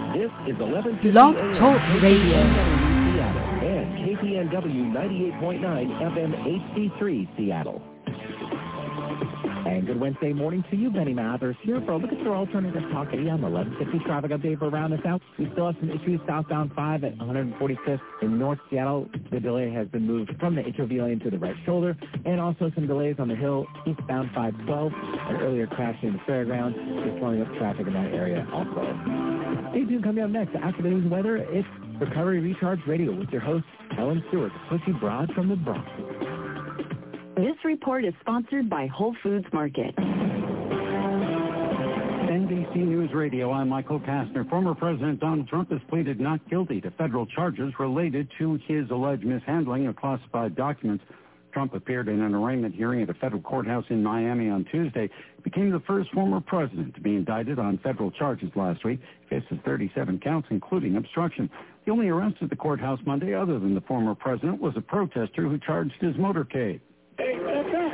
This is 1150 Blog AM Talk Radio and KPNW 98.9 FM HD3 Seattle. And good Wednesday morning to you. Benny Mathers here for a look at your alternative talk AM 1150 traffic update for around the south. We still have some issues southbound 5 at 145th in North Seattle. The delay has been moved from the HOV lane to the right shoulder, and also some delays on the hill eastbound 512. An earlier crash in the fairgrounds is slowing up traffic in that area also. Stay tuned. Coming up next after the news and weather, it's Recovery Recharge Radio with your host Ellen Stewart, Pushy Broad from the Bronx. This report is sponsored by Whole Foods Market. NBC News Radio, I'm Michael Kastner. Former President Donald Trump has pleaded not guilty to federal charges related to his alleged mishandling of classified documents. Trump appeared in an arraignment hearing at a federal courthouse in Miami on Tuesday. He became the first former president to be indicted on federal charges last week. He faces 37 counts, including obstruction. The only arrest at the courthouse Monday, other than the former president, was a protester who charged his motorcade. Hey, step back!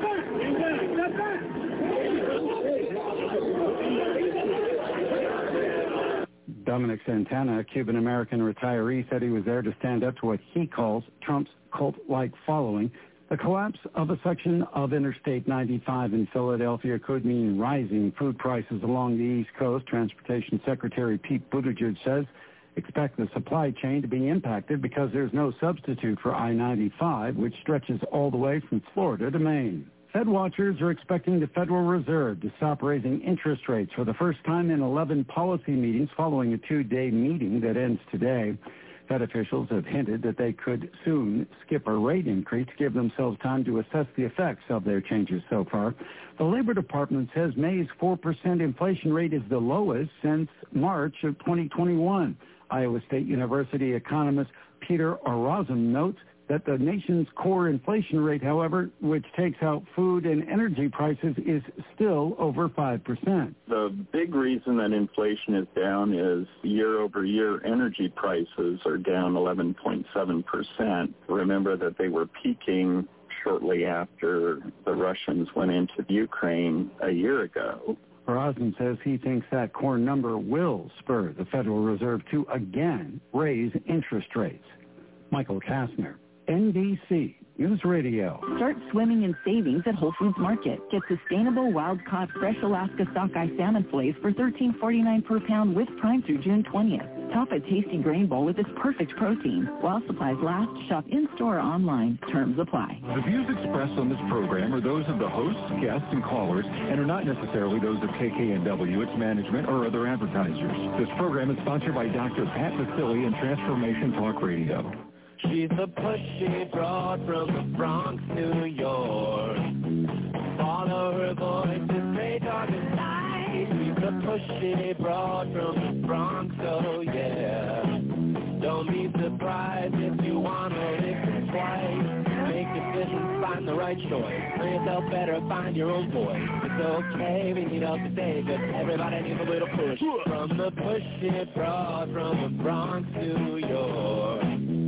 Dominic Santana, a Cuban-American retiree, said he was there to stand up to what he calls Trump's cult-like following. The collapse of a section of Interstate 95 in Philadelphia could mean rising food prices along the East Coast. Transportation Secretary Pete Buttigieg says expect the supply chain to be impacted because there's no substitute for I-95, which stretches all the way from Florida to Maine. Fed watchers are expecting the Federal Reserve to stop raising interest rates for the first time in 11 policy meetings following a two-day meeting that ends today. Fed officials have hinted that they could soon skip a rate increase to give themselves time to assess the effects of their changes so far. The Labor Department says May's 4% inflation rate is the lowest since March of 2021. Iowa State University economist Peter Orozum notes that the nation's core inflation rate, however, which takes out food and energy prices, is still over 5%. The big reason that inflation is down is year-over-year energy prices are down 11.7%. Remember that they were peaking shortly after the Russians went into Ukraine a year ago. Orozum says he thinks that core number will spur the Federal Reserve to again raise interest rates. Michael Kastner, NBC News Radio. Start swimming in savings at Whole Foods Market. Get sustainable wild-caught fresh Alaska sockeye salmon fillets for $13.49 per pound with Prime through June 20th. Top a tasty grain bowl with its perfect protein. While supplies last, shop in-store or online. Terms apply. The views expressed on this program are those of the hosts, guests, and callers, and are not necessarily those of KKNW, its management, or other advertisers. This program is sponsored by Dr. Pat Vasili and Transformation Talk Radio. She's a pushy broad from the Bronx, New York. Follow her voice to stay dark and light. She's a pushy broad from the Bronx, oh yeah. Don't be surprised if you want to listen twice. Make decisions, find the right choice. Know yourself better, find your own voice. It's okay, we need help to save it. Everybody needs a little push. From the pushy broad from the Bronx, New York.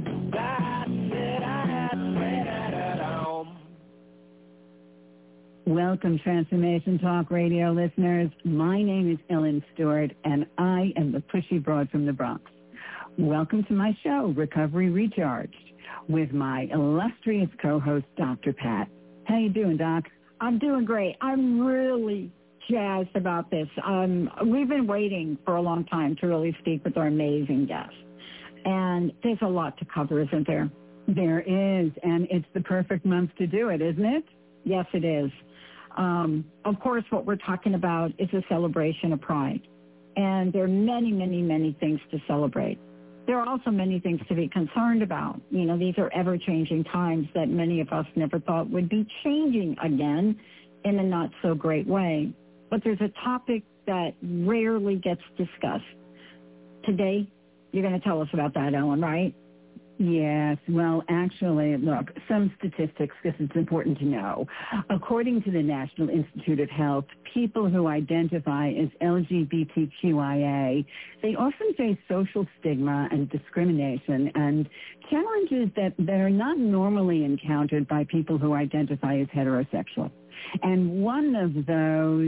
Welcome, Transformation Talk Radio listeners. My name is Ellen Stewart, and I am the pushy broad from the Bronx. Welcome to my show, Recovery Recharged, with my illustrious co-host, Dr. Pat. How you doing, Doc? I'm doing great. I'm really jazzed about this. We've been waiting for a long time to really speak with our amazing guests. And there's a lot to cover, isn't there? There is, and it's the perfect month to do it, isn't it? Yes, it is. Of course, what we're talking about is a celebration of Pride. And there are many, many, many things to celebrate. There are also many things to be concerned about. You know, these are ever-changing times that many of us never thought would be changing again in a not-so-great way. But there's a topic that rarely gets discussed. Today, you're going to tell us about that, Ellen, right? Yes. Well, actually, look, some statistics, because it's important to know. According to the National Institute of Health, people who identify as LGBTQIA, they often face social stigma and discrimination and challenges that are not normally encountered by people who identify as heterosexual. And one of those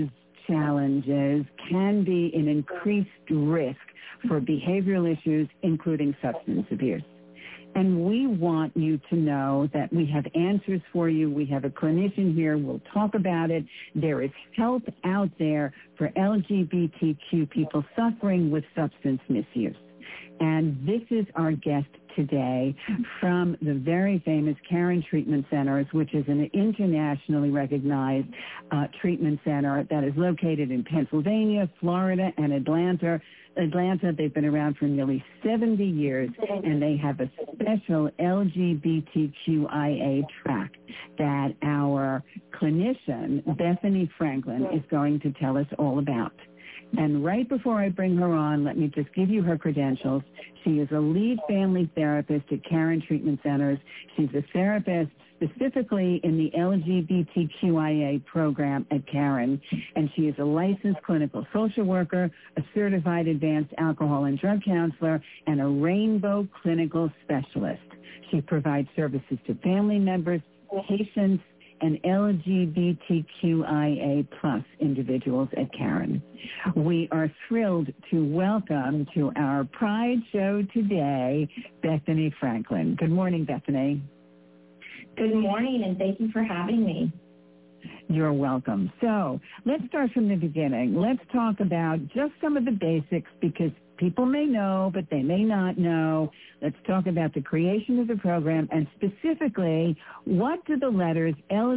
challenges can be an increased risk for behavioral issues, including substance abuse. And we want you to know that we have answers for you. We have a clinician here. We'll talk about it. There is help out there for LGBTQ people suffering with substance misuse. And this is our guest today from the very famous Caron Treatment Centers, which is an internationally recognized treatment center that is located in Pennsylvania, Florida, and Atlanta. They've been around for nearly 70 years, and they have a special LGBTQIA track that our clinician, Bethany Franklin, is going to tell us all about. And right before I bring her on, let me just give you her credentials. She is a lead family therapist at Caron Treatment Centers. She's a therapist specifically in the LGBTQIA program at Caron, and she is a licensed clinical social worker, a certified advanced alcohol and drug counselor, and a rainbow clinical specialist. She provides services to family members, patients, and LGBTQIA plus individuals at Caron. We are thrilled to welcome to our Pride Show today, Bethany Franklin. Good morning, Bethany. Good morning, and thank you for having me. You're welcome. So let's start from the beginning. Let's talk about just some of the basics, because people may know, but they may not know. Let's talk about the creation of the program, and specifically, what do the letters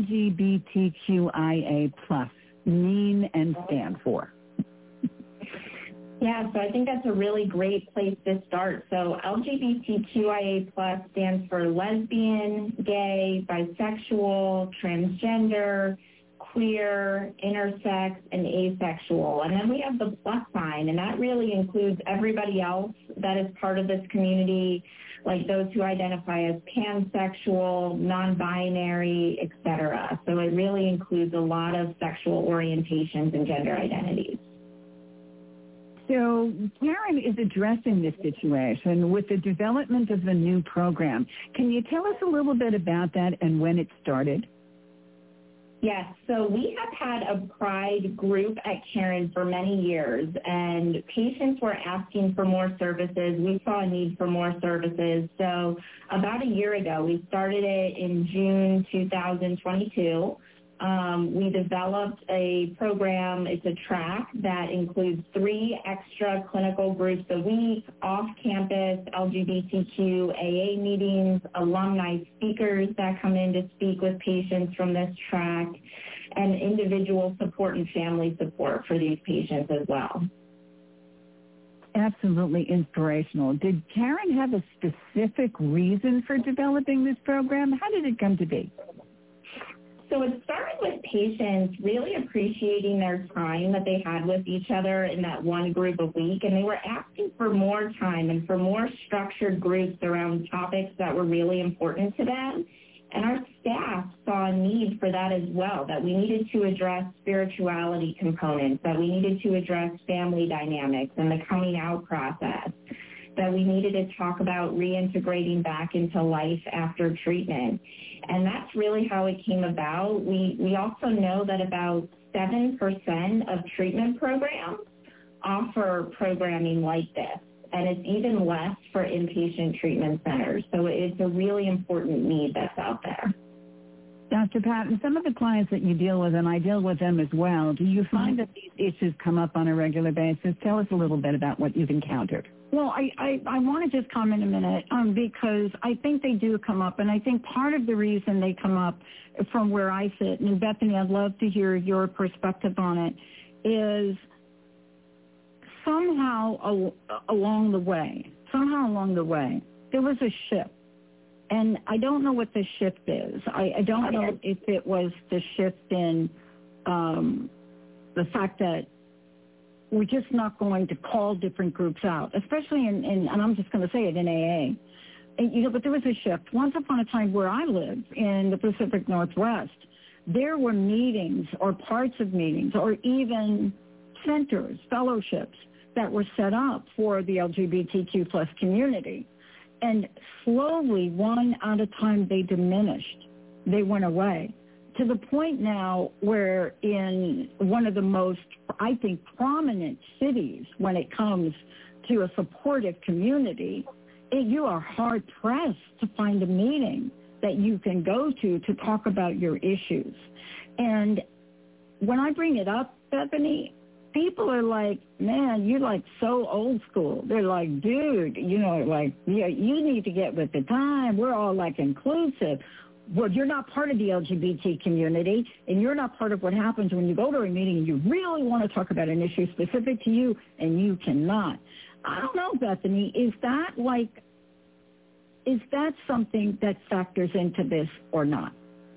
LGBTQIA plus mean and stand for? Yeah, so I think that's a really great place to start. So LGBTQIA plus stands for lesbian, gay, bisexual, transgender, queer, intersex, and asexual. And then we have the plus sign, and that really includes everybody else that is part of this community, like those who identify as pansexual, non-binary, etc. So it really includes a lot of sexual orientations and gender identities. So Caron is addressing this situation with the development of the new program. Can you tell us a little bit about that and when it started? Yes, so we have had a Pride group at Caron for many years, and patients were asking for more services. We saw a need for more services. So about a year ago, we started it in June 2022. We developed a program. It's a track that includes 3 extra clinical groups a week, off-campus LGBTQ AA meetings, alumni speakers that come in to speak with patients from this track, and individual support and family support for these patients as well. Absolutely inspirational. Did Caron have a specific reason for developing this program? How did it come to be? So it started with patients really appreciating their time that they had with each other in that one group a week, and they were asking for more time and for more structured groups around topics that were really important to them. And our staff saw a need for that as well, that we needed to address spirituality components, that we needed to address family dynamics and the coming out process, that we needed to talk about reintegrating back into life after treatment. And that's really how it came about. We also know that about 7% of treatment programs offer programming like this, and it's even less for inpatient treatment centers. So it's a really important need that's out there. Dr. Patton, some of the clients that you deal with, and I deal with them as well, do you find that these issues come up on a regular basis? Tell us a little bit about what you've encountered. Well, I want to just comment a minute because I think they do come up, and I think part of the reason they come up from where I sit, and Bethany, I'd love to hear your perspective on it, is somehow along the way, there was a shift. And I don't know what the shift is. I don't know if it was the shift in the fact that we're just not going to call different groups out, especially in and I'm just going to say it, in AA. And, but there was a shift. Once upon a time where I lived in the Pacific Northwest, there were meetings or parts of meetings or even centers, fellowships that were set up for the LGBTQ plus community. And slowly, one at a time, they diminished. They went away to the point now where in one of the most, I think, prominent cities when it comes to a supportive community, you are hard-pressed to find a meeting that you can go to talk about your issues. And when I bring it up, Bethany, people are like, man, you're like so old school. They're like, dude, like, yeah, you need to get with the time. We're all like inclusive. Well, you're not part of the LGBT community, and you're not part of what happens when you go to a meeting and you really want to talk about an issue specific to you, and you cannot. I don't know, Bethany, is that something that factors into this or not?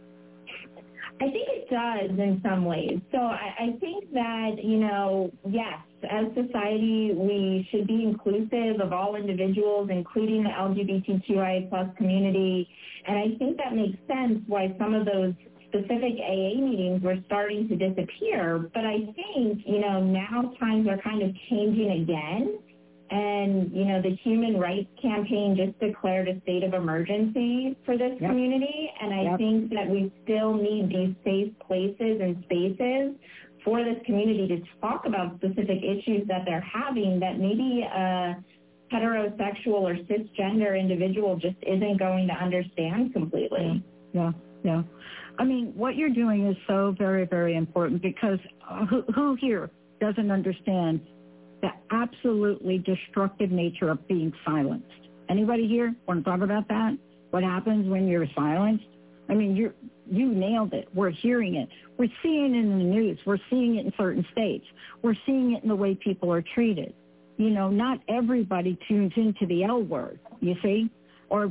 I think it does in some ways. So I think that, yes, as society, we should be inclusive of all individuals, including the LGBTQIA plus community. And I think that makes sense why some of those specific AA meetings were starting to disappear. But I think, now times are kind of changing again. And, the Human Rights Campaign just declared a state of emergency for this community. And I think that we still need these safe places and spaces for this community to talk about specific issues that they're having that maybe a heterosexual or cisgender individual just isn't going to understand completely. Yeah. I mean, what you're doing is so very, very important because who here doesn't understand the absolutely destructive nature of being silenced? Anybody here want to talk about that? What happens when you're silenced? I mean, you nailed it. We're hearing it. We're seeing it in the news. We're seeing it in certain states. We're seeing it in the way people are treated. Not everybody tunes into the L word, you see, or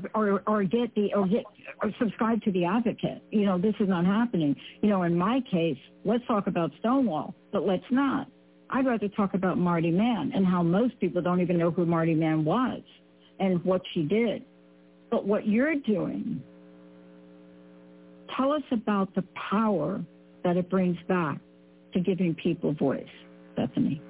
subscribe to the advocate. This is not happening. In my case, let's talk about Stonewall, but let's not. I'd rather talk about Marty Mann and how most people don't even know who Marty Mann was and what she did. But what you're doing, tell us about the power that it brings back to giving people voice, Bethany.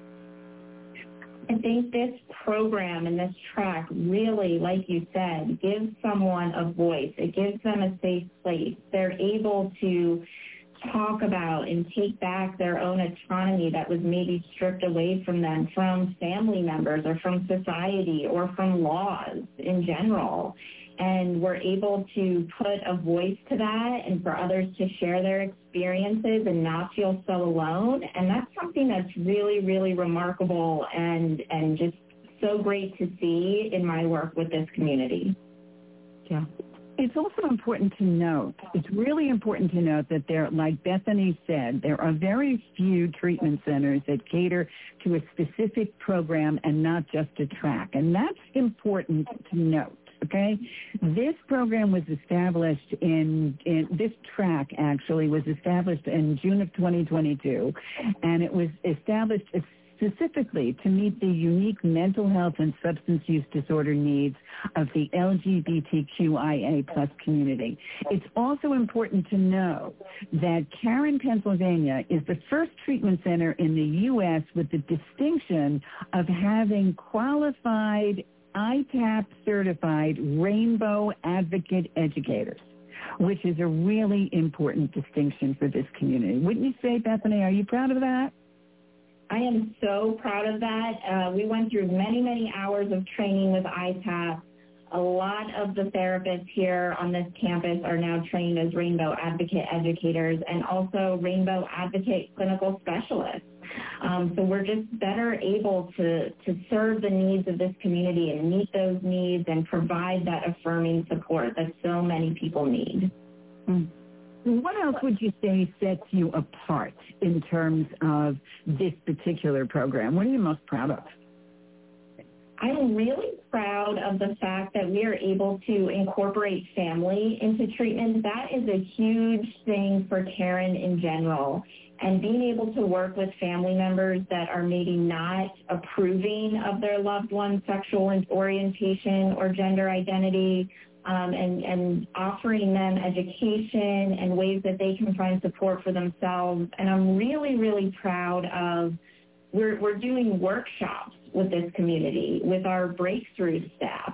I think this program and this track really, like you said, gives someone a voice. It gives them a safe place. They're able to talk about and take back their own autonomy that was maybe stripped away from them from family members or from society or from laws in general. And we're able to put a voice to that and for others to share their experiences and not feel so alone. And that's something that's really, really remarkable and just so great to see in my work with this community. Yeah. It's also important to note, it's really important to note that there, like Bethany said, there are very few treatment centers that cater to a specific program and not just a track. And that's important to note. Okay, this program was established this track actually was established in June of 2022, and it was established specifically to meet the unique mental health and substance use disorder needs of the LGBTQIA plus community. It's also important to know that Caron, Pennsylvania is the first treatment center in the U.S. with the distinction of having qualified ITAP certified Rainbow Advocate educators, which is a really important distinction for this community. Wouldn't you say, Bethany, are you proud of that? I am so proud of that. We went through many, many hours of training with ITAP. A lot of the therapists here on this campus are now trained as Rainbow Advocate educators and also Rainbow Advocate clinical specialists. So we're just better able to serve the needs of this community and meet those needs and provide that affirming support that so many people need. What else would you say sets you apart in terms of this particular program? What are you most proud of? I'm really proud of the fact that we are able to incorporate family into treatment. That is a huge thing for Caron in general. And being able to work with family members that are maybe not approving of their loved one's sexual orientation or gender identity, and offering them education and ways that they can find support for themselves. And I'm really, really proud of, we're doing workshops with this community, with our breakthrough staff.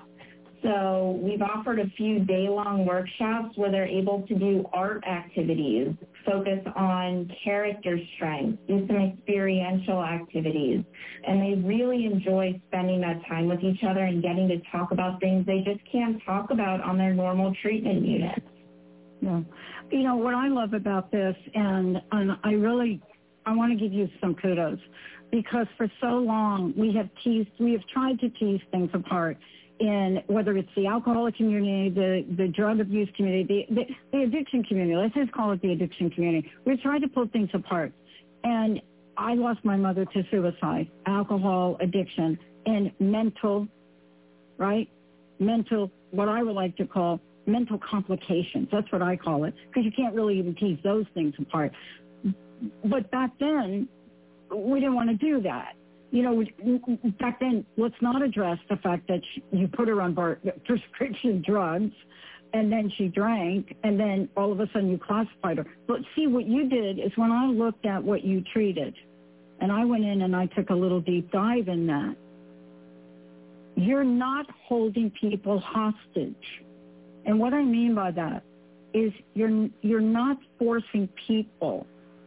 So we've offered a few day-long workshops where they're able to do art activities, focus on character strength, do some experiential activities, and they really enjoy spending that time with each other and getting to talk about things they just can't talk about on their normal treatment units. Yeah. You know, what I love about this, and I want to give you some kudos, because for so long we have tried to tease things apart in whether it's the alcoholic community, the drug abuse community, the addiction community. Let's just call it the addiction community. We've tried to pull things apart. And I lost my mother to suicide, alcohol addiction, and mental, what I would like to call mental complications. That's what I call it, because you can't really even tease those things apart. But back then, we didn't want to do that. You know, back then, let's not address the fact that you put her on prescription drugs, and then she drank, and then all of a sudden you classified her. But see, what you did is when I looked at what you treated, and I went in and I took a little deep dive in that, you're not holding people hostage. And what I mean by that is you're not forcing people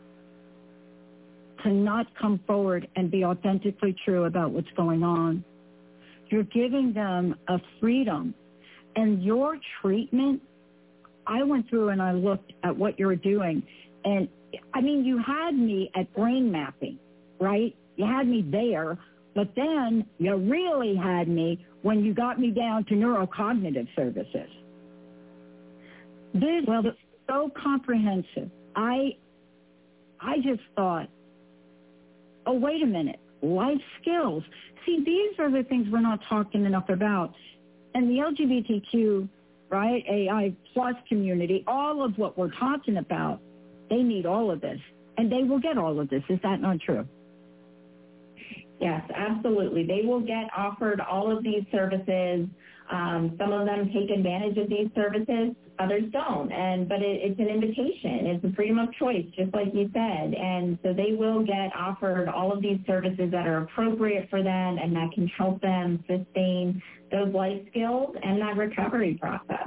to not come forward and be authentically true about what's going on. You're giving them a freedom. And your treatment, I went through and I looked at what you're doing. And, I mean, you had me at brain mapping, right? You had me there, but then you really had me when you got me down to neurocognitive services. This is so comprehensive. I just thought, oh, wait a minute, life skills. See, these are the things we're not talking enough about. And the LGBTQ, right, AI plus community, all of what we're talking about, they need all of this. And they will get all of this. Is that not true? Yes, absolutely. They will get offered all of these services. Some of them take advantage of these services, others don't. But it's an invitation. It's a freedom of choice, just like you said. And so they will get offered all of these services that are appropriate for them and that can help them sustain those life skills and that recovery process.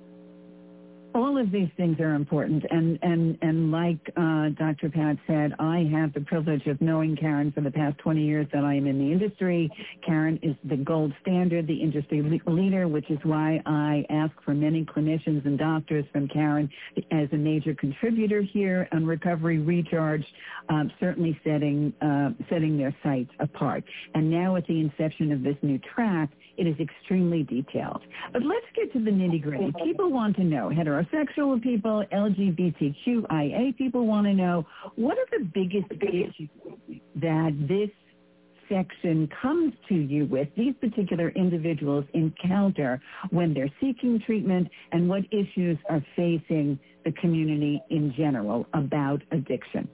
All of these things are important, and like Dr. Pat said, I have the privilege of knowing Karen for the past 20 years that I am in the industry. Karen is the gold standard, the industry leader, which is why I ask for many clinicians and doctors from Karen as a major contributor here on Recovery Recharged, certainly setting their sights apart. And now with the inception of this new track, it is extremely detailed. But let's get to the nitty-gritty. People want to know, heterosexual people, LGBTQIA people want to know, what are the biggest issues that this section comes to you with, these particular individuals encounter when they're seeking treatment, and what issues are facing the community in general about addiction?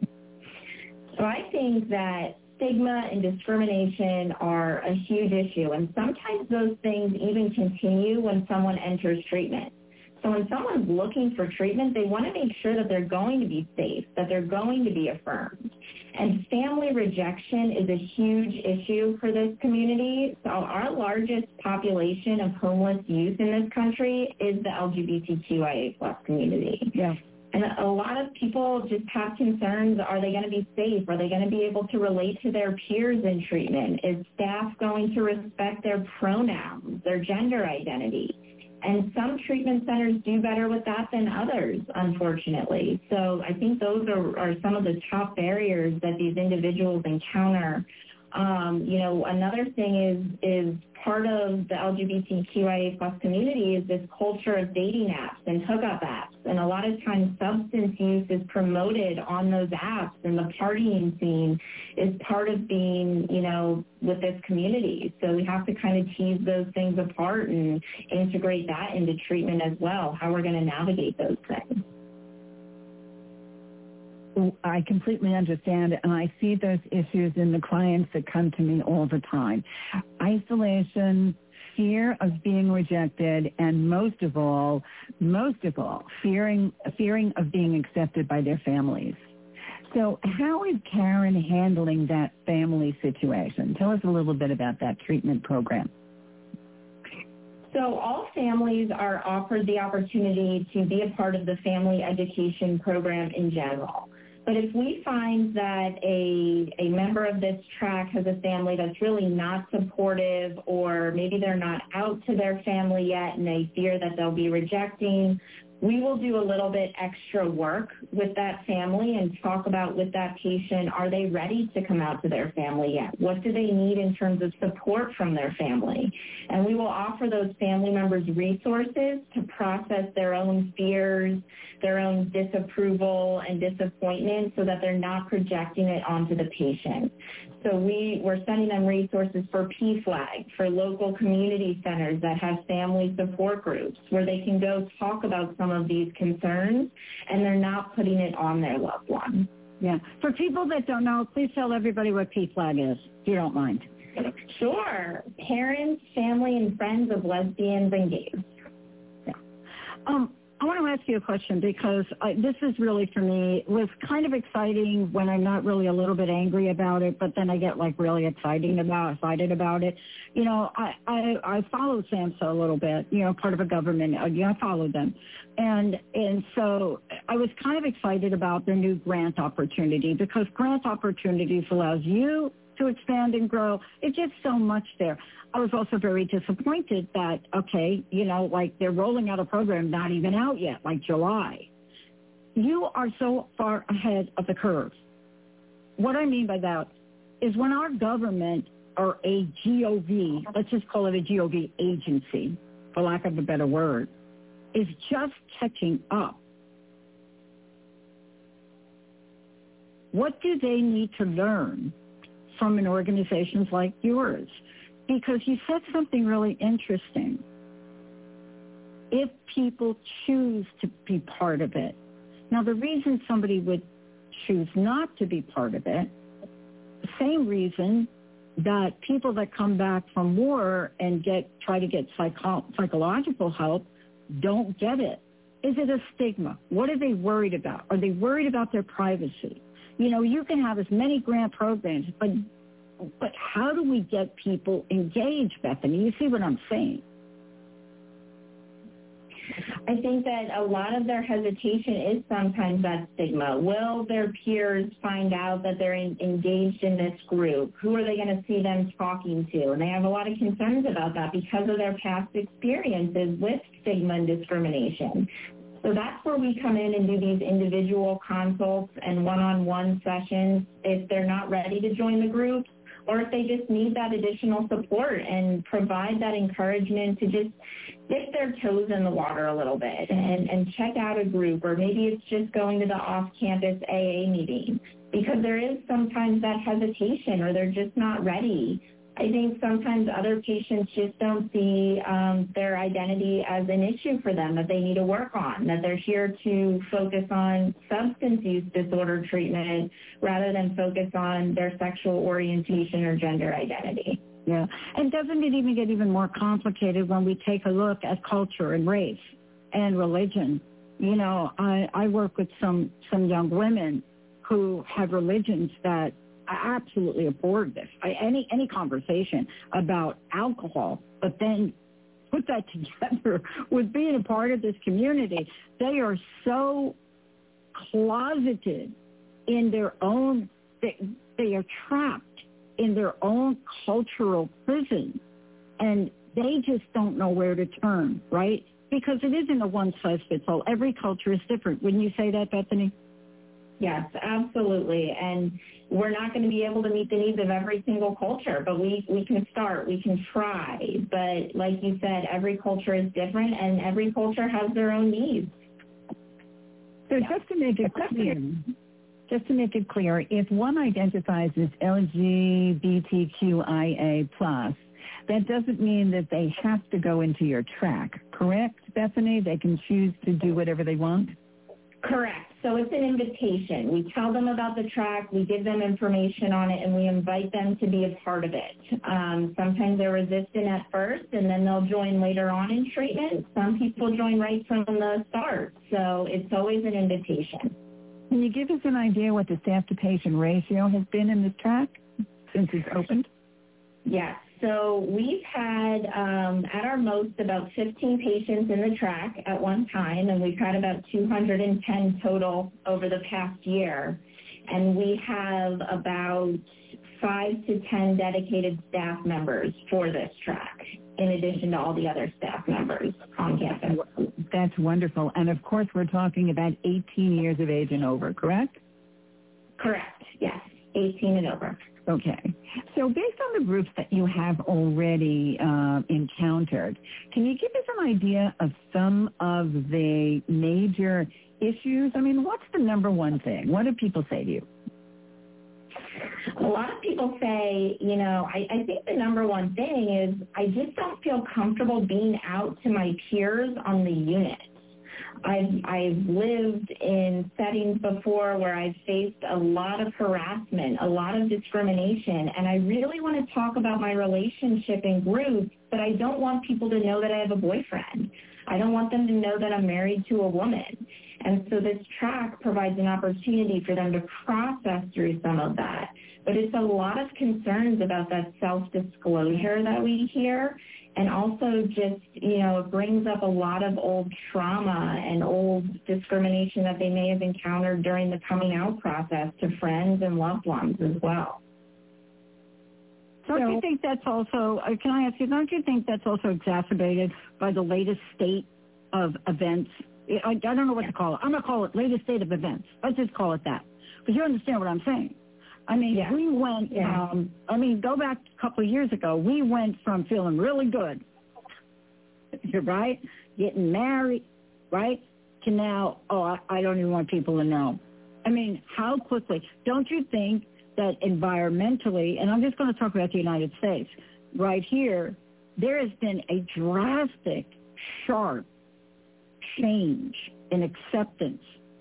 So I think that stigma and discrimination are a huge issue, and sometimes those things even continue when someone enters treatment. So when someone's looking for treatment, they want to make sure that they're going to be safe, that they're going to be affirmed. And family rejection is a huge issue for this community. So our largest population of homeless youth in this country is the LGBTQIA+ community. Yeah. And a lot of people just have concerns. Are they going to be safe? Are they going to be able to relate to their peers in treatment? Is staff going to respect their pronouns, their gender identity? And some treatment centers do better with that than others, unfortunately. So I think those are some of the top barriers that these individuals encounter. Another thing is part of the LGBTQIA+ community is this culture of dating apps and hookup apps. And a lot of times substance use is promoted on those apps, and the partying scene is part of being, with this community. So we have to kind of tease those things apart and integrate that into treatment as well, how we're going to navigate those things. I completely understand, and I see those issues in the clients that come to me all the time. Isolation, fear of being rejected, and most of all, fearing of being accepted by their families. So how is Karen handling that family situation? Tell us a little bit about that treatment program. So all families are offered the opportunity to be a part of the family education program in general. But if we find that a member of this track has a family that's really not supportive, or maybe they're not out to their family yet and they fear that they'll be rejecting, we will do a little bit extra work with that family and talk about with that patient, are they ready to come out to their family yet? What do they need in terms of support from their family? And we will offer those family members resources to process their own fears, their own disapproval and disappointment, so that they're not projecting it onto the patient. So we're sending them resources for PFLAG, for local community centers that have family support groups where they can go talk about some of these concerns and they're not putting it on their loved one. Yeah. For people that don't know, please tell everybody what PFLAG is, if you don't mind. Sure. Parents, family, and friends of lesbians and gays. Yeah. I want to ask you a question because this is really, for me, was kind of exciting when I'm not really a little bit angry about it, but then I get like really excited about it. You know, I follow SAMHSA a little bit, you know, part of a government. I followed them. And so I was kind of excited about their new grant opportunity, because grant opportunities allows you to expand and grow. It's just so much there. I was also very disappointed that, okay, you know, like they're rolling out a program not even out yet, like July. You are so far ahead of the curve. What I mean by that is when our government, or a GOV, let's just call it a GOV agency, for lack of a better word, is just catching up. What do they need to learn from an organization like yours? Because you said something really interesting. If people choose to be part of it. Now, the reason somebody would choose not to be part of it, the same reason that people that come back from war and try to get psychological help don't get it. Is it a stigma? What are they worried about? Are they worried about their privacy? You know, you can have as many grant programs, but how do we get people engaged, Bethany? You see what I'm saying? I think that a lot of their hesitation is sometimes that stigma. Will their peers find out that they're engaged in this group? Who are they going to see them talking to? And they have a lot of concerns about that because of their past experiences with stigma and discrimination. So that's where we come in and do these individual consults and one-on-one sessions if they're not ready to join the group, or if they just need that additional support, and provide that encouragement to just dip their toes in the water a little bit and check out a group, or maybe it's just going to the off-campus AA meeting, because there is sometimes that hesitation, or they're just not ready. I think sometimes other patients just don't see their identity as an issue for them that they need to work on, that they're here to focus on substance use disorder treatment rather than focus on their sexual orientation or gender identity. Yeah, and doesn't it even get even more complicated when we take a look at culture and race and religion? You know, I work with some young women who have religions that I absolutely abhor this. Any conversation about alcohol, but then put that together with being a part of this community. They are so closeted in their own, they are trapped in their own cultural prison, and they just don't know where to turn, right? Because it isn't a one-size-fits-all. Every culture is different. Wouldn't you say that, Bethany? Yes, absolutely. And we're not going to be able to meet the needs of every single culture, but we can start, we can try. But like you said, every culture is different, and every culture has their own needs. So just to make it clear, if one identifies as LGBTQIA+, that doesn't mean that they have to go into your track, correct, Bethany? They can choose to do whatever they want? Correct. So it's an invitation. We tell them about the track, we give them information on it, and we invite them to be a part of it. Sometimes they're resistant at first, and then they'll join later on in treatment. Some people join right from the start. So it's always an invitation. Can you give us an idea what the staff-to-patient ratio has been in this track since it's opened? Yes. So we've had, at our most, about 15 patients in the track at one time, and we've had about 210 total over the past year. And we have about 5 to 10 dedicated staff members for this track, in addition to all the other staff members on campus. That's wonderful. And, of course, we're talking about 18 years of age and over, correct? Correct, yes, 18 and over. Okay. So based on the groups that you have already encountered, can you give us an idea of some of the major issues? I mean, what's the number one thing? What do people say to you? A lot of people say, I think the number one thing is I just don't feel comfortable being out to my peers on the unit. I've lived in settings before where I've faced a lot of harassment, a lot of discrimination, and I really want to talk about my relationship in groups, but I don't want people to know that I have a boyfriend. I don't want them to know that I'm married to a woman. And so this track provides an opportunity for them to process through some of that. But it's a lot of concerns about that self-disclosure that we hear. And also just, it brings up a lot of old trauma and old discrimination that they may have encountered during the coming out process to friends and loved ones as well. Don't you think that's also, can I ask you, don't you think that's also exacerbated by the latest state of events? I don't know what to call it. I'm going to call it latest state of events. Let's just call it that. Because you understand what I'm saying. I mean, we went, go back a couple of years ago, we went from feeling really good, right, getting married, right, to now, I don't even want people to know. I mean, how quickly? Don't you think that environmentally, and I'm just going to talk about the United States, right here, there has been a drastic, sharp change in acceptance.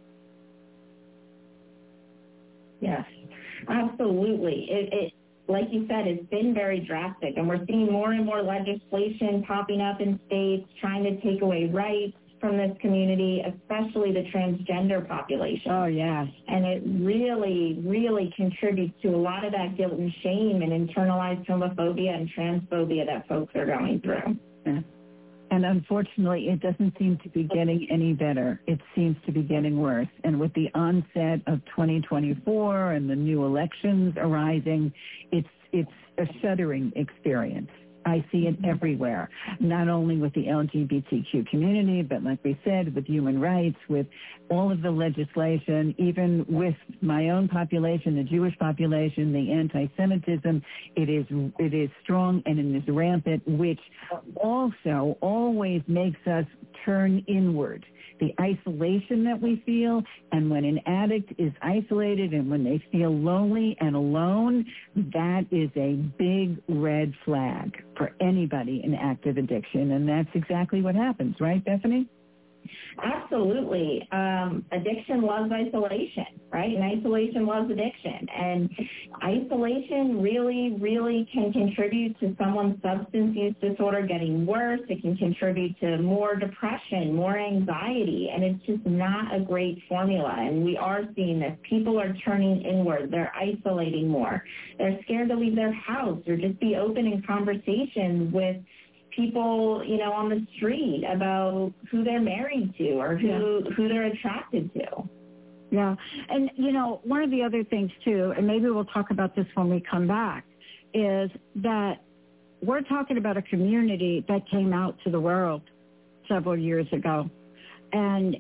Yes, absolutely. It like you said, it's been very drastic, and we're seeing more and more legislation popping up in states trying to take away rights from this community, especially the transgender population. Oh, yes. And it really, really contributes to a lot of that guilt and shame and internalized homophobia and transphobia that folks are going through. Yeah. And unfortunately, it doesn't seem to be getting any better. It seems to be getting worse. And with the onset of 2024 and the new elections arising, it's a shuddering experience. I see it everywhere, not only with the LGBTQ community, but like we said, with human rights, with all of the legislation, even with my own population, the Jewish population, the anti-Semitism, it is strong and it is rampant, which also always makes us turn inward. The isolation that we feel, and when an addict is isolated and when they feel lonely and alone, that is a big red flag for anybody in active addiction, and that's exactly what happens, right, Bethany? Absolutely. Addiction loves isolation, right? And isolation loves addiction. And isolation really, really can contribute to someone's substance use disorder getting worse. It can contribute to more depression, more anxiety, and it's just not a great formula. And we are seeing this. People are turning inward. They're isolating more. They're scared to leave their house or just be open in conversation with people, on the street about who they're married to or who they're attracted to. Yeah. And, one of the other things, too, and maybe we'll talk about this when we come back, is that we're talking about a community that came out to the world several years ago. And,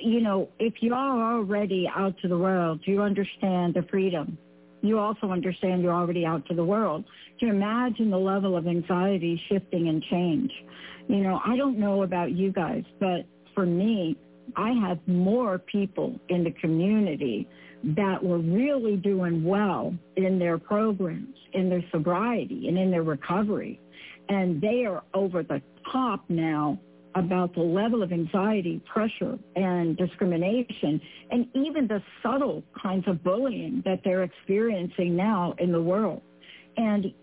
if you are already out to the world, you understand the freedom. You also understand you're already out to the world. Can you imagine the level of anxiety shifting and change? I don't know about you guys, but for me, I had more people in the community that were really doing well in their programs, in their sobriety, and in their recovery. And they are over the top now about the level of anxiety, pressure, and discrimination, and even the subtle kinds of bullying that they're experiencing now in the world. And,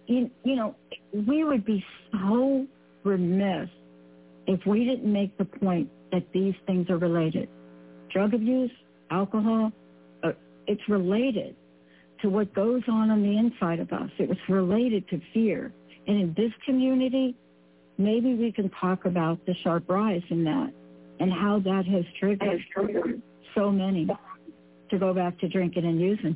we would be so remiss if we didn't make the point that these things are related. Drug abuse, alcohol, it's related to what goes on the inside of us. It was related to fear. And in this community, maybe we can talk about the sharp rise in that and how that has triggered so many to go back to drinking and using.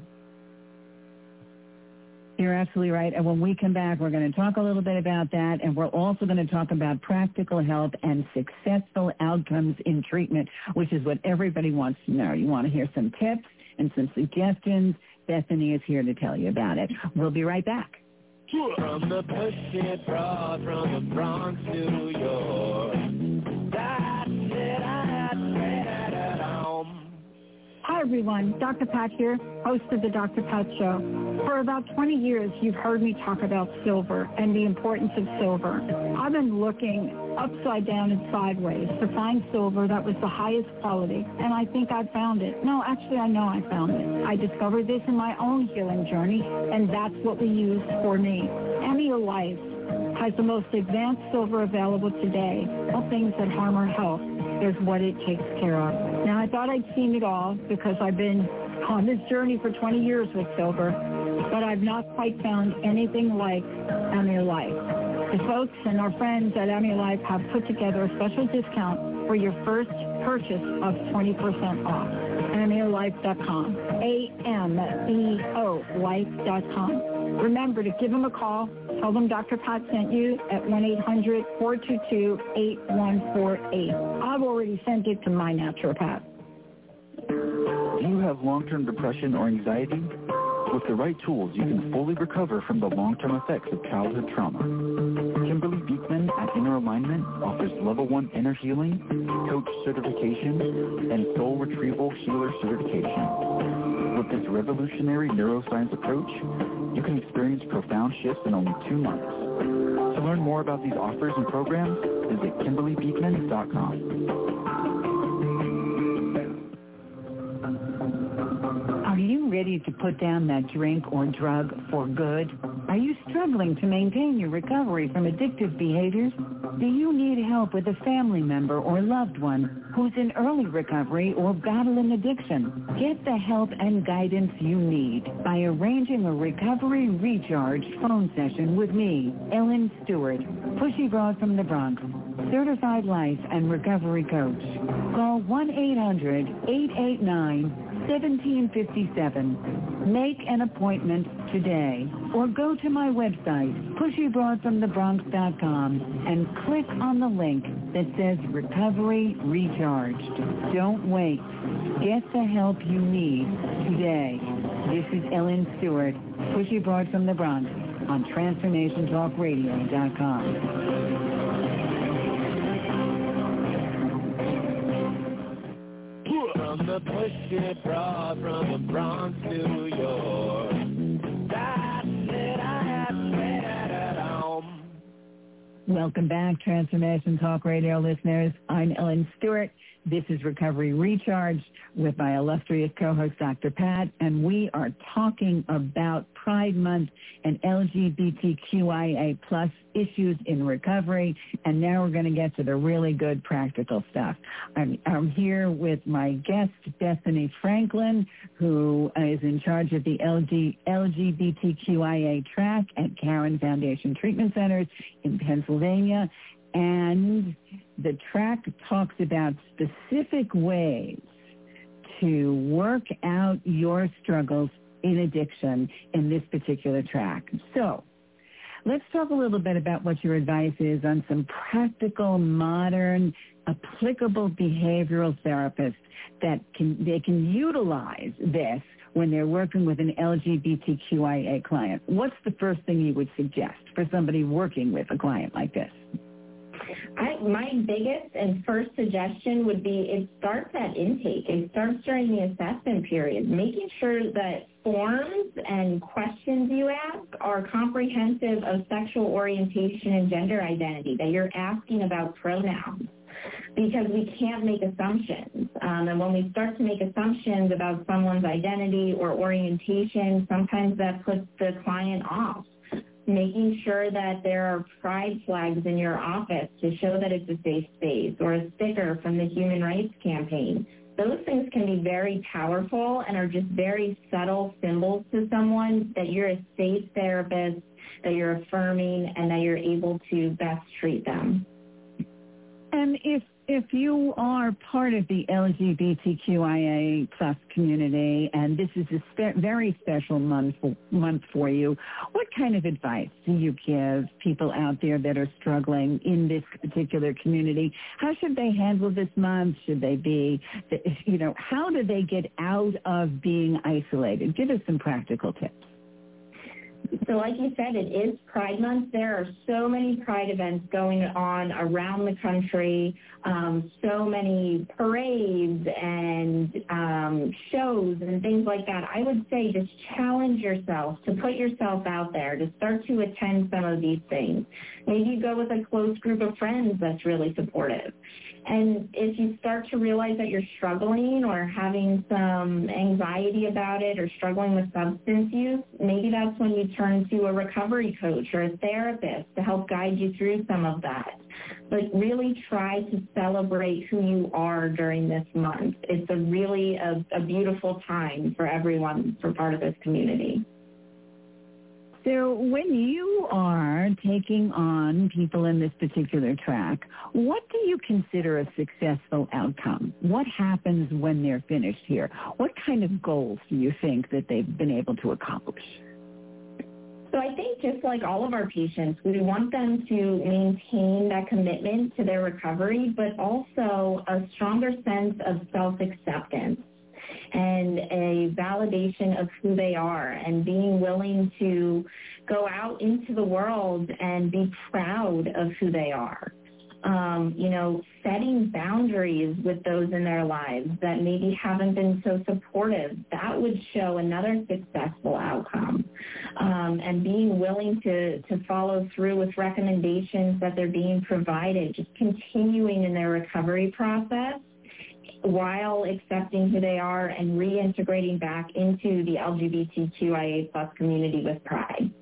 You're absolutely right. And when we come back, we're going to talk a little bit about that, and we're also going to talk about practical health and successful outcomes in treatment, which is what everybody wants to know. You want to hear some tips and some suggestions. Bethany is here to tell you about it. We'll be right back. From the Pushy Broad, from the Bronx, New York. That's it, I had straight at home. Hi, everyone. Dr. Pat here, host of the Dr. Pat Show. For about 20 years, you've heard me talk about silver and the importance of silver. I've been looking upside down and sideways to find silver that was the highest quality, and I think I found it. No, actually, I know I found it. I discovered this in my own healing journey, and that's what we use for me. Amio Life has the most advanced silver available today. All things that harm our health is what it takes care of. Now, I thought I'd seen it all because I've been on this journey for 20 years with silver, but I've not quite found anything like Amio Life. The folks and our friends at Amio Life have put together a special discount for your first purchase of 20% off. AmioLife.com. AMEO Life.com. Remember to give them a call. Tell them Dr. Pat sent you at 1-800-422-8148. I've already sent it to my naturopath. Do you have long-term depression or anxiety? With the right tools, you can fully recover from the long-term effects of childhood trauma. Kimberly Beekman at Inner Alignment offers Level 1 Inner Healing, Coach Certification, and Soul Retrieval Healer Certification. With this revolutionary neuroscience approach, you can experience profound shifts in only 2 months. To learn more about these offers and programs, visit KimberlyBeekman.com. Are you ready to put down that drink or drug for good? Are you struggling to maintain your recovery from addictive behaviors? Do you need help with a family member or loved one who's in early recovery or battling addiction? Get the help and guidance you need by arranging a Recovery Recharge phone session with me, Ellen Stewart, Pushy Broad from the Bronx, certified life and recovery coach. Call 1-800-889-1757. Make an appointment today or go to my website, pushybroadfromthebronx.com, and click on the link that says Recovery Recharged. Don't wait. Get the help you need today. This is Ellen Stewart, Pushy Broad from the Bronx on TransformationTalkRadio.com. From the Pushy Broad, from the Bronx, New York. That's it, I had straight at home. Welcome back, Transformation Talk Radio listeners. I'm Ellen Stewart. This is Recovery Recharged with my illustrious co-host, Dr. Pat, and we are talking about Pride Month and LGBTQIA plus issues in recovery, and now we're going to get to the really good practical stuff. I'm here with my guest, Bethany Franklin, who is in charge of the LGBTQIA track at Caron Foundation Treatment Centers in Pennsylvania, and the track talks about specific ways to work out your struggles in addiction in this particular track. So let's talk a little bit about what your advice is on some practical, modern, applicable behavioral therapists that they can utilize this when they're working with an LGBTQIA client. What's the first thing you would suggest for somebody working with a client like this? My biggest and first suggestion would be it starts at intake. It starts during the assessment period, making sure that forms and questions you ask are comprehensive of sexual orientation and gender identity, that you're asking about pronouns, because we can't make assumptions. And when we start to make assumptions about someone's identity or orientation, sometimes that puts the client off. Making sure that there are pride flags in your office to show that it's a safe space, or a sticker from the Human Rights Campaign. Those things can be very powerful and are just very subtle symbols to someone that you're a safe therapist, that you're affirming, and that you're able to best treat them. And if you are part of the LGBTQIA plus community, and this is a very special month for you, what kind of advice do you give people out there that are struggling in this particular community? How should they handle this month? Should they be, how do they get out of being isolated? Give us some practical tips. So like you said, it is Pride Month. There are so many Pride events going on around the country, so many parades and shows and things like that. I would say just challenge yourself to put yourself out there, to start to attend some of these things. Maybe you go with a close group of friends that's really supportive. And if you start to realize that you're struggling or having some anxiety about it or struggling with substance use, maybe that's when you turn to a recovery coach or a therapist to help guide you through some of that. But really try to celebrate who you are during this month. It's really a beautiful time for everyone for part of this community. So when you are taking on people in this particular track, what do you consider a successful outcome? What happens when they're finished here? What kind of goals do you think that they've been able to accomplish? So I think just like all of our patients, we want them to maintain that commitment to their recovery, but also a stronger sense of self-acceptance and a validation of who they are, and being willing to go out into the world and be proud of who they are. Setting boundaries with those in their lives that maybe haven't been so supportive, that would show another successful outcome. And being willing to follow through with recommendations that they're being provided, just continuing in their recovery process while accepting who they are and reintegrating back into the LGBTQIA plus community with pride.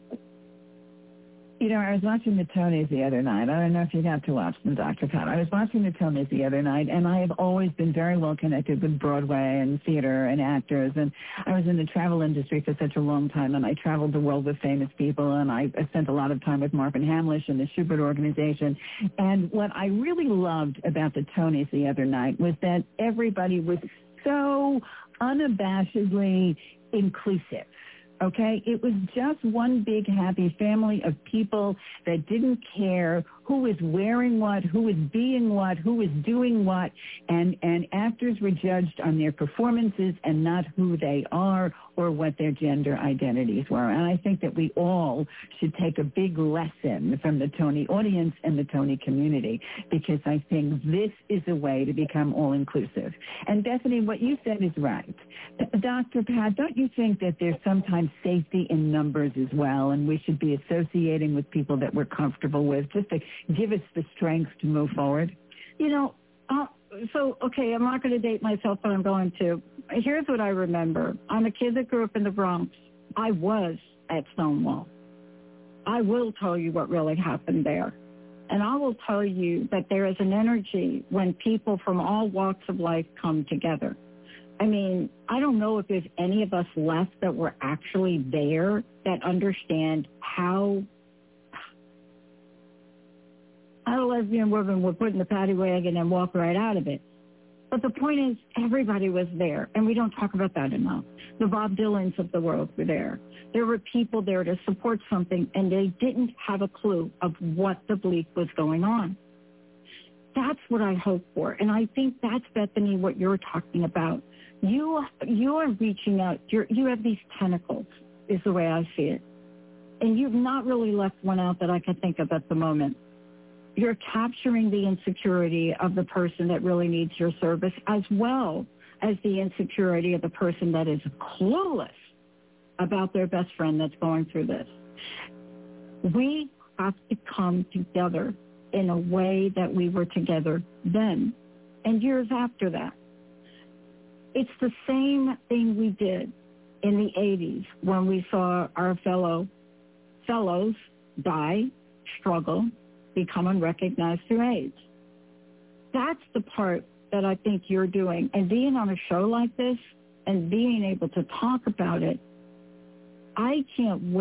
I was watching the Tonys the other night. I don't know if you got to watch them, Dr. Pat. I was watching the Tonys the other night, and I have always been very well connected with Broadway and theater and actors. And I was in the travel industry for such a long time, and I traveled the world with famous people, and I spent a lot of time with Marvin Hamlisch and the Schubert Organization. And what I really loved about the Tonys the other night was that everybody was so unabashedly inclusive. Okay, it was just one big happy family of people that didn't care who was wearing what, who was being what, who was doing what, and actors were judged on their performances and not who they are or what their gender identities were. And I think that we all should take a big lesson from the Tony audience and the Tony community, because I think this is a way to become all-inclusive. And Bethany, what you said is right. Dr. Pat, don't you think that there's sometimes safety in numbers as well, and we should be associating with people that we're comfortable with just to give us the strength to move forward? Okay, I'm not going to date myself, but I'm going to. Here's what I remember. I'm a kid that grew up in the Bronx. I was at Stonewall. I will tell you what really happened there. And I will tell you that there is an energy when people from all walks of life come together. I mean, I don't know if there's any of us left that were actually there that understand how a lesbian woman would put in the paddy wagon and walk right out of it. But the point is, everybody was there, and we don't talk about that enough. The Bob Dylans of the world were there. There were people there to support something, and they didn't have a clue of what the bleak was going on. That's what I hope for, and I think that's, Bethany, what you're talking about. You are reaching out. You have these tentacles, is the way I see it. And you've not really left one out that I can think of at the moment. You're capturing the insecurity of the person that really needs your service, as well as the insecurity of the person that is clueless about their best friend that's going through this. We have to come together in a way that we were together then and years after that. It's the same thing we did in the 80s when we saw our fellows die, struggle, become unrecognized through AIDS. That's the part that I think you're doing. And being on a show like this and being able to talk about it, I can't wait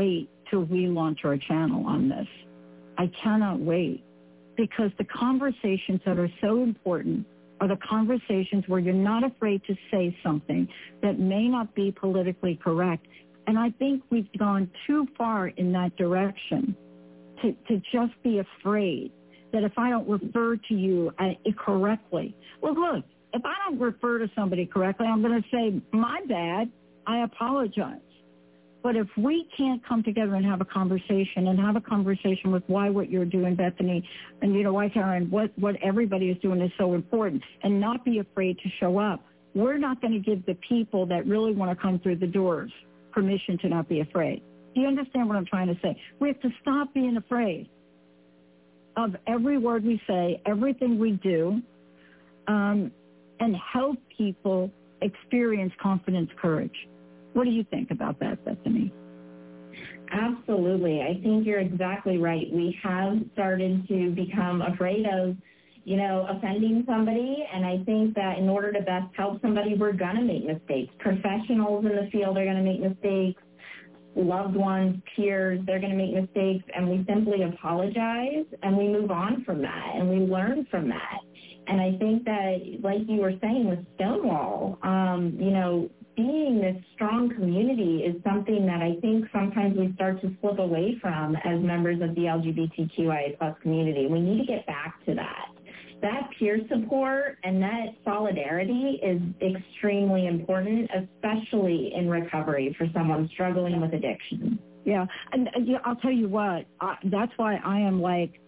till we launch our channel on this. I cannot wait, because the conversations that are so important are the conversations where you're not afraid to say something that may not be politically correct. And I think we've gone too far in that direction to just be afraid that if I don't refer to you correctly, well, look, if I don't refer to somebody correctly, I'm going to say, my bad, I apologize. But if we can't come together and have a conversation with why what you're doing, Bethany, and, you know, why, Karen, what everybody is doing is so important, and not be afraid to show up, we're not going to give the people that really want to come through the doors permission to not be afraid. Do you understand what I'm trying to say? We have to stop being afraid of every word we say, everything we do, and help people experience confidence, courage. What do you think about that, Bethany? Absolutely. I think you're exactly right. We have started to become afraid of, you know, offending somebody. And I think that in order to best help somebody, we're going to make mistakes. Professionals in the field are going to make mistakes. Loved ones, peers, they're going to make mistakes. And we simply apologize and we move on from that and we learn from that. And I think that, like you were saying with Stonewall, you know, being this strong community is something that I think sometimes we start to slip away from as members of the LGBTQIA+ community. We need to get back to that. That peer support and that solidarity is extremely important, especially in recovery for someone struggling with addiction. Yeah, and I'll tell you what, that's why I am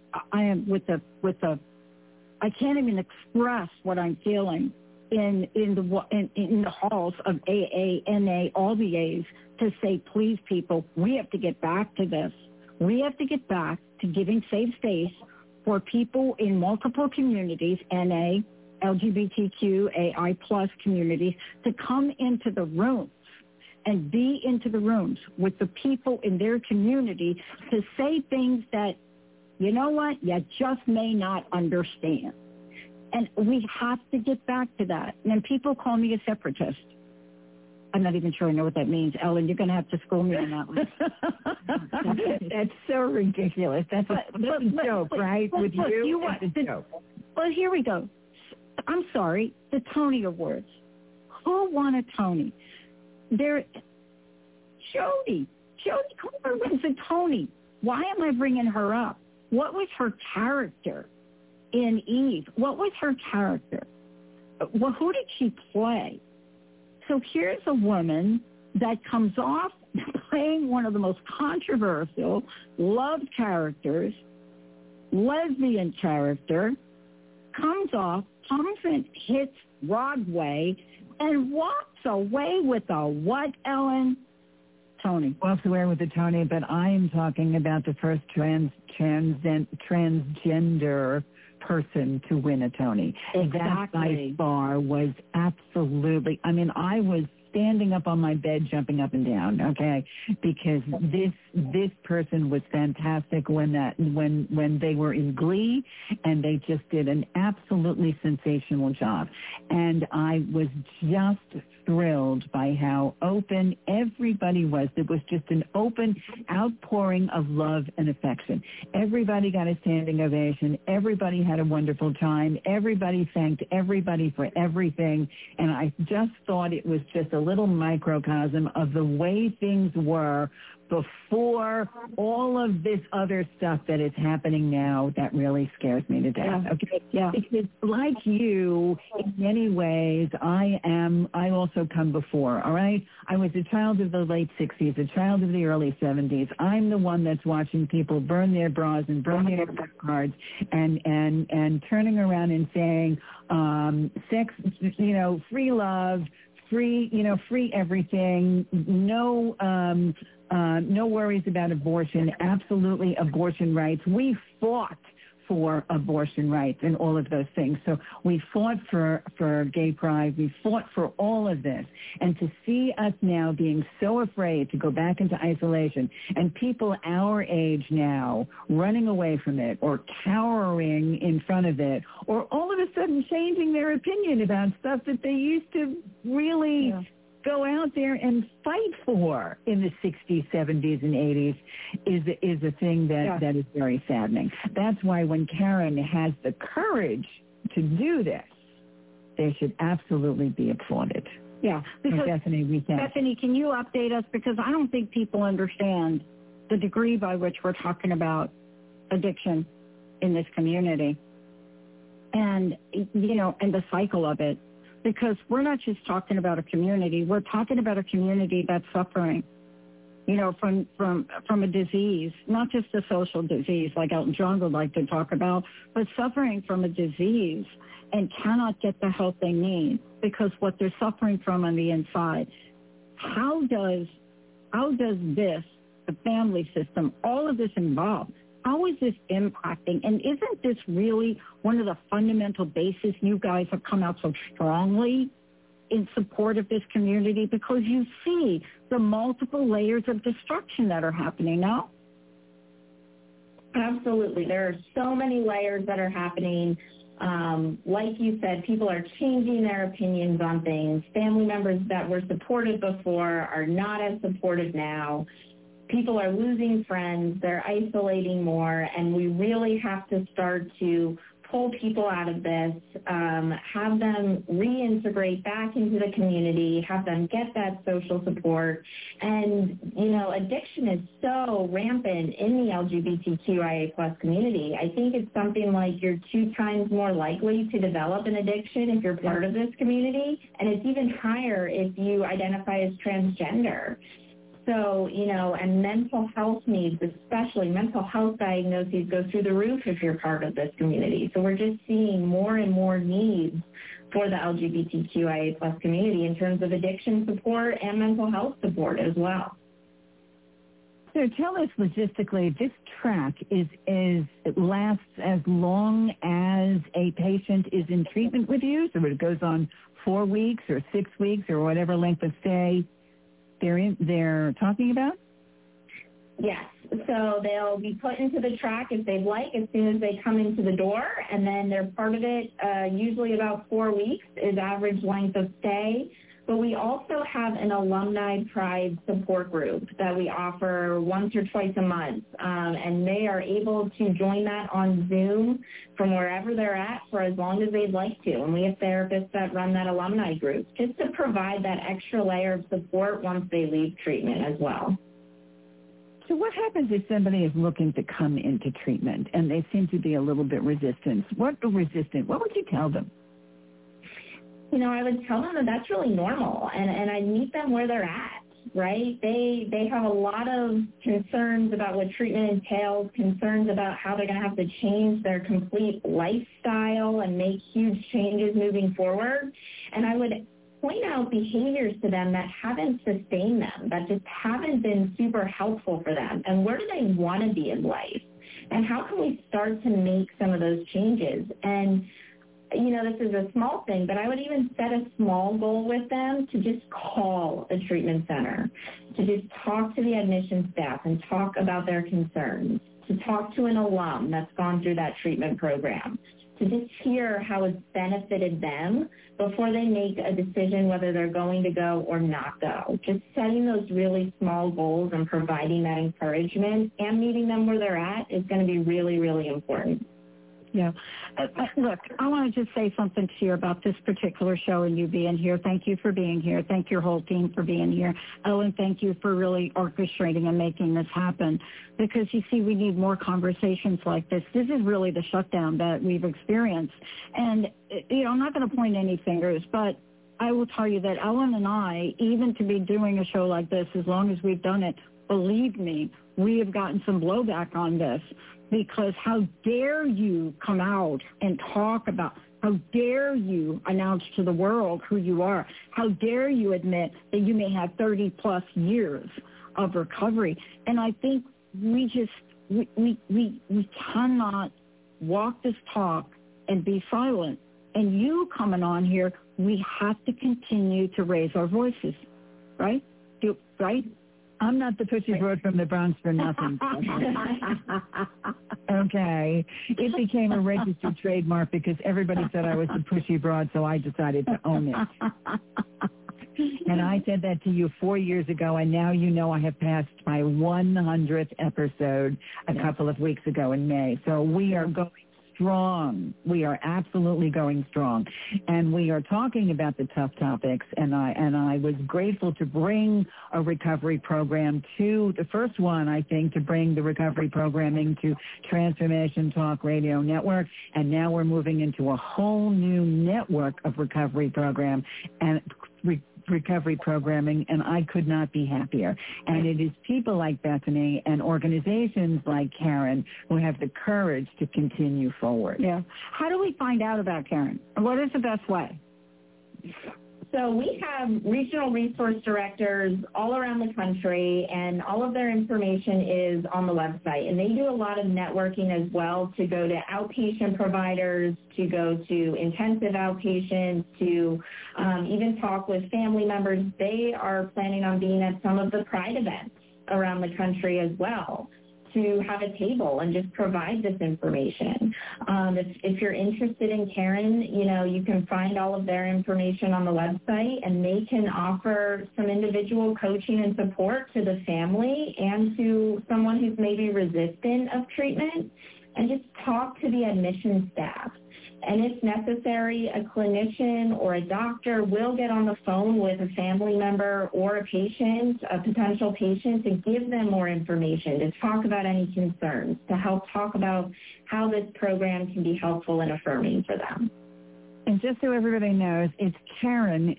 I can't even express what I'm feeling in the halls of AA, NA, all the A's, to say, please, people, we have to get back to this. We have to get back to giving safe space for people in multiple communities, NA, LGBTQAI+ communities, to come into the rooms and be into the rooms with the people in their community to say things that, you know what, you just may not understand. And we have to get back to that. And people call me a separatist. I'm not even sure I know what that means. Ellen, you're going to have to school me on that one. That's so ridiculous. That's a joke, right? With you, it's a joke. Well, here we go. I'm sorry. The Tony Awards. Who won a Tony? Jodie Comer wins a Tony. Why am I bringing her up? What was her character in Eve? What was her character? Well, who did she play? So here's a woman that comes off playing one of the most controversial, loved characters, lesbian character, comes and hits Broadway, and walks away with a what, Ellen? Tony. Walks away with a Tony, but I am talking about the first transgender person to win a Tony. Exactly. That by far was absolutely, I mean, I was standing up on my bed, jumping up and down, okay, because this person was fantastic when they were in Glee, and they just did an absolutely sensational job. And I was just thrilled by how open everybody was. There was just an open outpouring of love and affection. Everybody got a standing ovation. Everybody had a wonderful time. Everybody thanked everybody for everything. And I just thought it was just a little microcosm of the way things were before all of this other stuff that is happening now that really scares me to death. Yeah. Okay. Yeah. Because like you, in many ways, I also come before, all right? I was a child of the late 60s, a child of the early 70s. I'm the one that's watching people burn their bras and burn their cards and turning around and saying, sex, free love, free everything, no worries about abortion, absolutely abortion rights. We fought for abortion rights and all of those things. So we fought for gay pride. We fought for all of this. And to see us now being so afraid to go back into isolation, and people our age now running away from it or cowering in front of it, or all of a sudden changing their opinion about stuff that they used to really go out there and fight for in the 60s, 70s, and 80s is a thing that is very saddening. That's why when Karen has the courage to do this, they should absolutely be applauded. Yeah, because Bethany, can you update us? Because I don't think people understand the degree by which we're talking about addiction in this community and, and the cycle of it. Because we're not just talking about a community. We're talking about a community that's suffering, from a disease, not just a social disease like Elton John would like to talk about, but suffering from a disease and cannot get the help they need because what they're suffering from on the inside. How does this, the family system, all of this involved, how is this impacting? And isn't this really one of the fundamental bases you guys have come out so strongly in support of this community? Because you see the multiple layers of destruction that are happening now. Absolutely. There are so many layers that are happening. Like you said, people are changing their opinions on things. Family members that were supportive before are not as supportive now. People are losing friends, they're isolating more, and we really have to start to pull people out of this, have them reintegrate back into the community, have them get that social support. And, addiction is so rampant in the LGBTQIA plus community. I think it's something like you're 2 times more likely to develop an addiction if you're part of this community, and it's even higher if you identify as transgender. So, and mental health needs, especially mental health diagnoses, go through the roof if you're part of this community. So we're just seeing more and more needs for the LGBTQIA plus community in terms of addiction support and mental health support as well. So tell us logistically, this track it lasts as long as a patient is in treatment with you? So it goes on 4 weeks or 6 weeks or whatever length of stay they're talking about? Yes. So they'll be put into the track if they'd like as soon as they come into the door, and then they're part of it usually about 4 weeks is average length of stay. But we also have an alumni pride support group that we offer once or twice a month, and they are able to join that on Zoom from wherever they're at for as long as they'd like to. And we have therapists that run that alumni group just to provide that extra layer of support once they leave treatment as well. So what happens if somebody is looking to come into treatment and they seem to be a little bit resistant? What would you tell them? I would tell them that that's really normal, and I meet them where they're at, right? They have a lot of concerns about what treatment entails, concerns about how they're going to have to change their complete lifestyle and make huge changes moving forward. And I would point out behaviors to them that haven't sustained them, that just haven't been super helpful for them. And where do they want to be in life? And how can we start to make some of those changes? And this is a small thing, but I would even set a small goal with them to just call a treatment center, to just talk to the admission staff and talk about their concerns, to talk to an alum that's gone through that treatment program, to just hear how it's benefited them before they make a decision whether they're going to go or not go. Just setting those really small goals and providing that encouragement and meeting them where they're at is going to be really, really important. Yeah. Look, I want to just say something to you about this particular show and you being here. Thank you for being here. Thank your whole team for being here. Ellen, thank you for really orchestrating and making this happen because, you see, we need more conversations like this. This is really the shutdown that we've experienced. And, I'm not going to point any fingers, but I will tell you that Ellen and I, even to be doing a show like this, as long as we've done it, believe me, we have gotten some blowback on this. Because how dare you come out and talk about, how dare you announce to the world who you are? How dare you admit that you may have 30 plus years of recovery? And I think we cannot walk this talk and be silent. And you coming on here, we have to continue to raise our voices, right? Right? I'm not the pushy broad from the Bronx for nothing. Okay. It became a registered trademark because everybody said I was the pushy broad, so I decided to own it. And I said that to you 4 years ago, and now you know I have passed my 100th episode a couple of weeks ago in May. So we are going strong. We are absolutely going strong. And we are talking about the tough topics, and I was grateful to bring a recovery program to, the first one, I think, to bring the recovery programming to Transformation Talk Radio Network, and now we're moving into a whole new network of recovery program and recovery programming, and I could not be happier. And it is people like Bethany and organizations like Karen who have the courage to continue forward. Yeah. How do we find out about Karen? What is the best way? So we have regional resource directors all around the country, and all of their information is on the website. And they do a lot of networking as well, to go to outpatient providers, to go to intensive outpatients, to even talk with family members. They are planning on being at some of the Pride events around the country as well, to have a table and just provide this information. If you're interested in Karen, you can find all of their information on the website, and they can offer some individual coaching and support to the family and to someone who's maybe resistant of treatment, and just talk to the admission staff. And if necessary, a clinician or a doctor will get on the phone with a family member or a patient, a potential patient, to give them more information, to talk about any concerns, to help talk about how this program can be helpful and affirming for them. And just so everybody knows, it's Karen,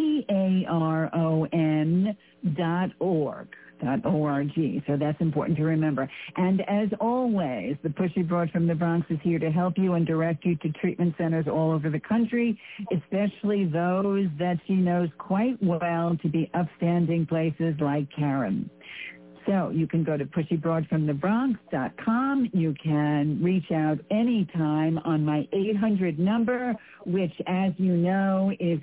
CARON.org. .org. So that's important to remember. And as always, the Pushy Broad from the Bronx is here to help you and direct you to treatment centers all over the country, especially those that she knows quite well to be upstanding places like Karen. So you can go to pushybroadfromthebronx.com. You can reach out anytime on my 800 number, which, as you know, is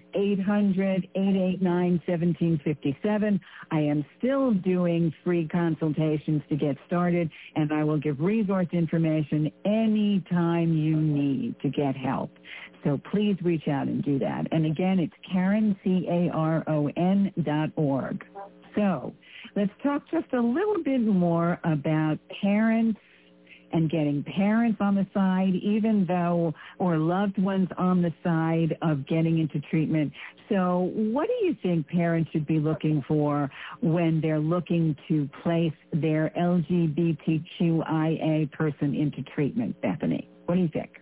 800-889-1757. I am still doing free consultations to get started, and I will give resource information anytime you need to get help. So please reach out and do that. And again, it's Karen, CARON.org. So let's talk just a little bit more about parents and getting parents on the side, even though, or loved ones on the side of getting into treatment. So what do you think parents should be looking for when they're looking to place their LGBTQIA person into treatment, Bethany? What do you think?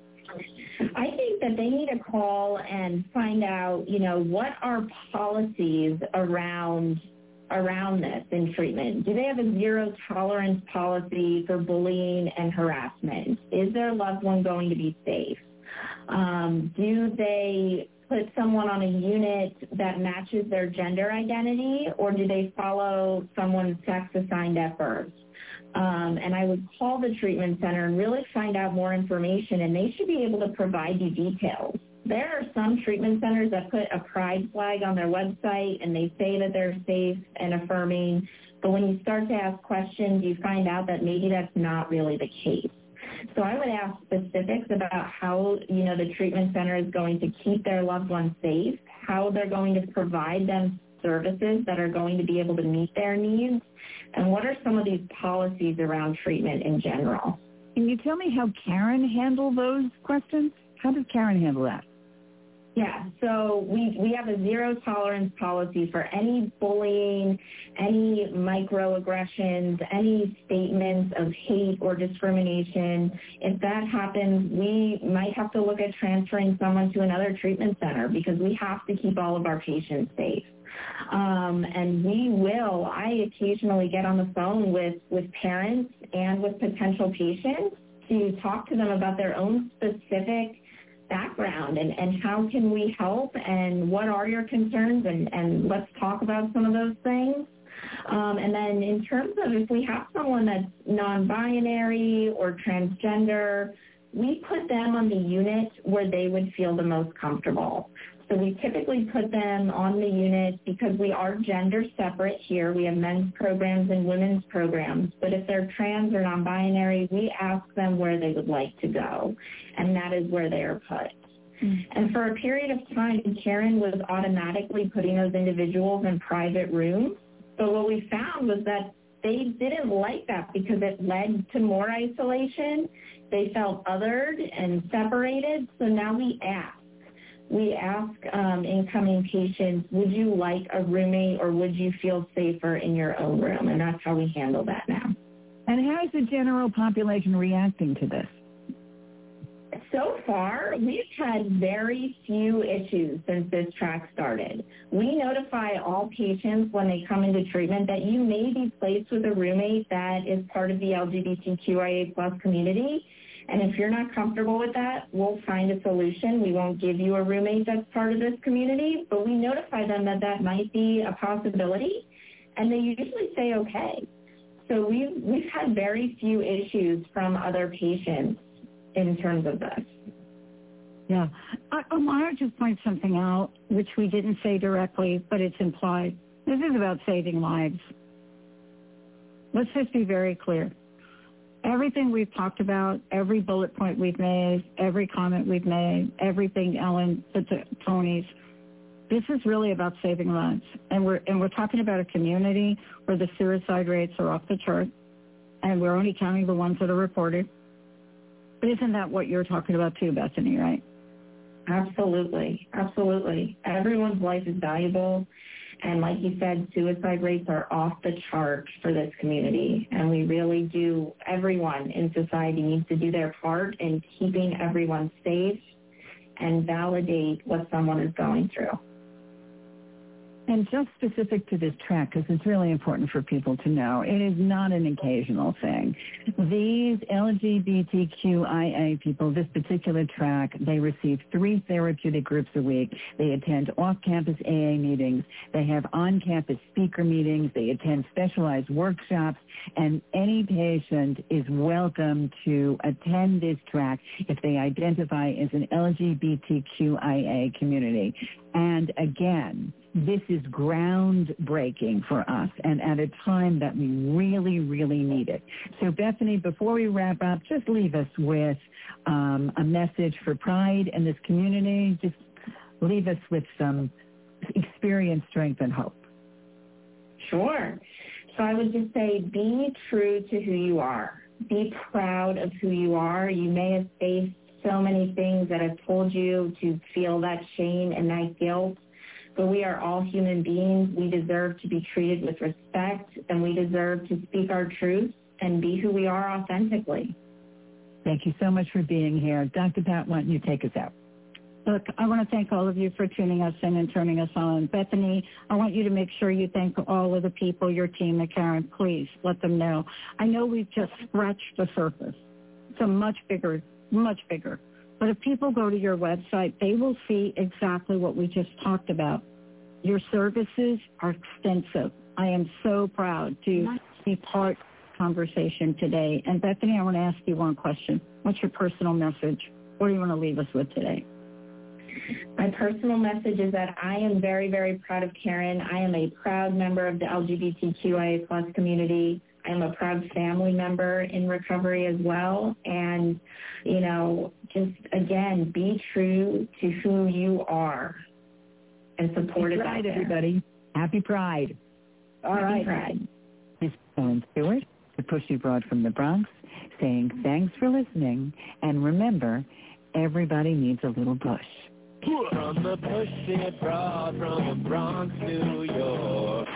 I think that they need to call and find out, what are policies around this in treatment. Do they have a zero tolerance policy for bullying and harassment? Is their loved one going to be safe? Do they put someone on a unit that matches their gender identity, or do they follow someone's sex assigned at birth? And I would call the treatment center and really find out more information, and they should be able to provide you details. There are some treatment centers that put a pride flag on their website, and they say that they're safe and affirming, but when you start to ask questions, you find out that maybe that's not really the case. So I would ask specifics about how, the treatment center is going to keep their loved ones safe, how they're going to provide them services that are going to be able to meet their needs, and what are some of these policies around treatment in general. Can you tell me how Karen handled those questions? How does Karen handle that? Yeah, so we have a zero tolerance policy for any bullying, any microaggressions, any statements of hate or discrimination. If that happens, we might have to look at transferring someone to another treatment center, because we have to keep all of our patients safe. And I occasionally get on the phone with parents and with potential patients to talk to them about their own specific background and how can we help and what are your concerns, and let's talk about some of those things. And then in terms of if we have someone that's non-binary or transgender, we put them on the unit where they would feel the most comfortable. So we typically put them on the unit because we are gender separate here. We have men's programs and women's programs. But if they're trans or non-binary, we ask them where they would like to go, and that is where they are put. And for a period of time, Karen was automatically putting those individuals in private rooms. But what we found was that they didn't like that because it led to more isolation. They felt othered and separated. So now we ask incoming patients, would you like a roommate or would you feel safer in your own room? And that's how we handle that now. And how is the general population reacting to this? So far, we've had very few issues since this track started. We notify all patients when they come into treatment that you may be placed with a roommate that is part of the LGBTQIA+ community. And if you're not comfortable with that, we'll find a solution. We won't give you a roommate that's part of this community, but we notify them that that might be a possibility, and they usually say okay. So we've had very few issues from other patients in terms of this. Yeah. I want to just point something out, which we didn't say directly, but it's implied. This is about saving lives. Let's just be very clear. Everything we've talked about, every bullet point we've made, every comment we've made, everything Ellen, Tony's, this is really about saving lives. And we're talking about a community where the suicide rates are off the chart, and we're only counting the ones that are reported. But isn't that what you're talking about too, Bethany, right? Absolutely. Absolutely. Everyone's life is valuable. And like you said, suicide rates are off the chart for this community. And we really do, everyone in society needs to do their part in keeping everyone safe and validate what someone is going through. And just specific to this track, because it's really important for people to know, it is not an occasional thing. These LGBTQIA people, this particular track, they receive 3 therapeutic groups a week. They attend off-campus AA meetings. They have on-campus speaker meetings. They attend specialized workshops. And any patient is welcome to attend this track if they identify as an LGBTQIA community. And again, this is groundbreaking for us and at a time that we really, really need it. So, Bethany, before we wrap up, just leave us with a message for pride in this community. Just leave us with some experience, strength, and hope. Sure. So I would just say be true to who you are. Be proud of who you are. You may have faced so many things that have told you to feel that shame and that guilt. But we are all human beings. We deserve to be treated with respect, and we deserve to speak our truth and be who we are authentically. Thank you so much for being here. Dr. Pat, why don't you take us out? Look, I want to thank all of you for tuning us in and turning us on. Bethany, I want you to make sure you thank all of the people, your team at Karen. Please let them know. I know we've just scratched the surface. It's a much bigger. But if people go to your website, they will see exactly what we just talked about. Your services are extensive. I am so proud to be part of the conversation today. And Bethany, I want to ask you one question. What's your personal message? What do you want to leave us with today? My personal message is that I am very, very proud of Karen. I am a proud member of the LGBTQIA+ community. I am a proud family member in recovery as well. And, you know, just, again, be true to who you are and support it. Happy Pride, everybody. Happy Pride. All right. Pride. This is Ellen Stewart, the Pushy Broad from the Bronx, saying thanks for listening. And remember, everybody needs a little push. From the Pushy Broad from the Bronx, New York.